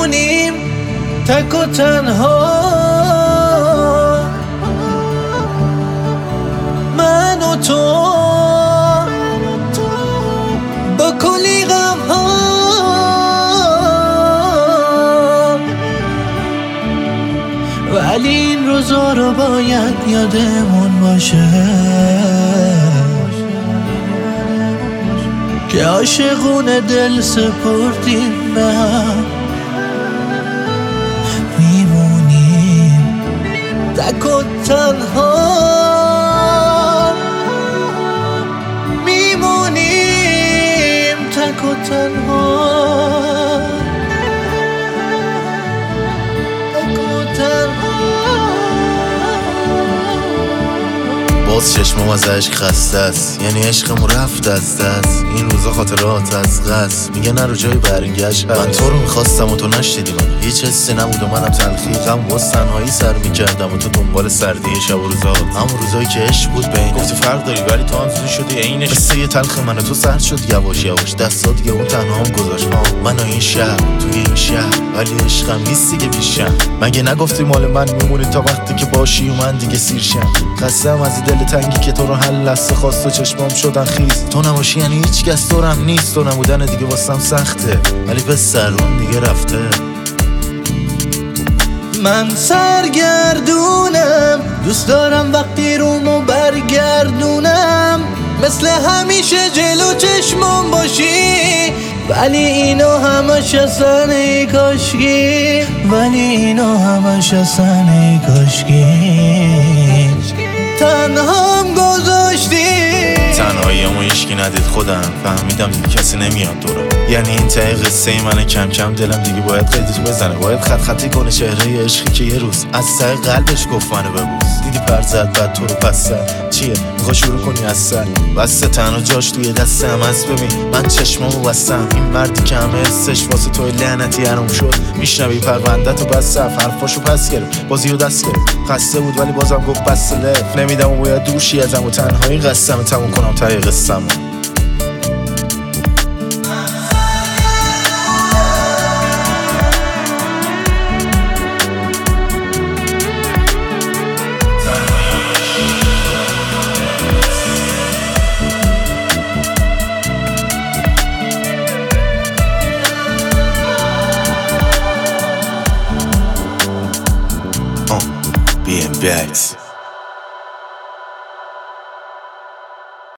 میمونیم تک و تنها، من و تو با کلی غم ها. ولی این روزا رو باید یادمون باشه که عاشقونه دل سپردیم به هم. میمونیم تک و تنها، میمونیم تک و تنها، تک و تنها. باز چشمم از عشق خسته است، یعنی عشقمون رفت از دست. این روزا خاطرات از قصد میگه نرو جای برگشت. من تو رو میخواستم و تو نشنیدی من، هیچ حسی نبود و منم تلخی غم باز تنهایی سر میکردم و تو دنبال سردی شب و روزا. همون روزایی که عشق بود بین گفتی فرق داری ولی تو هم زود شدی عینش. قصه یه تلخ من و تو سرد شد یواش یواش، دستا دیگه اون تنها هم گذاشت. من و این شهر توی این شهر ولی عشقم نیست دیگه بیشم. مگه نگفتی مال من میمونی تا وقتی که باشی و من دیگه سیرشم. خستم از دل تنگی که تو رو هر لحظه خواست و چشمام شدن خیز. تو نباشی یعنی هیچ کس دورم نیست، تو نبودن دیگه واسم سخته ولی به سرون دیگه رفته. من سرگردونم، دوست دارم وقتی رومو برگردونم، مثل همیشه جلو چشمم باشی. ولی اینو همش اصلا ای کاشکی، ولی اینو همش اصلا ای کاشکی. تنهام گذاشتی، تنهاییمو هیچکی ندید خودم فهمیدم دیگه کسی نمیاد دورم. یعنی این ته قصه منه، کم کم دلم دیگه باید قیدتو بزنه، باید خط خطی کنه چهره عشقی که یه روز از ته قلبش گفت منو ببوس. دیدی پر زد بعد تو رو پس زد، چیه میخوای شروع کنی از سر؟ بسته تنها جاش توی دستم از ببین من چشمامو بستم. این مردی که همه حسش واسه توی لعنتی حروم شد، میشنوی پرونده‌تو بس صف حرفاشو پس گرفت، بازیو دست گرفت. خسته بود ولی بازم گفت بس لف نمیدم و باید دوشی ازم و تنهایی قسم تموم کنم ته قصه‌مو. BM Bags.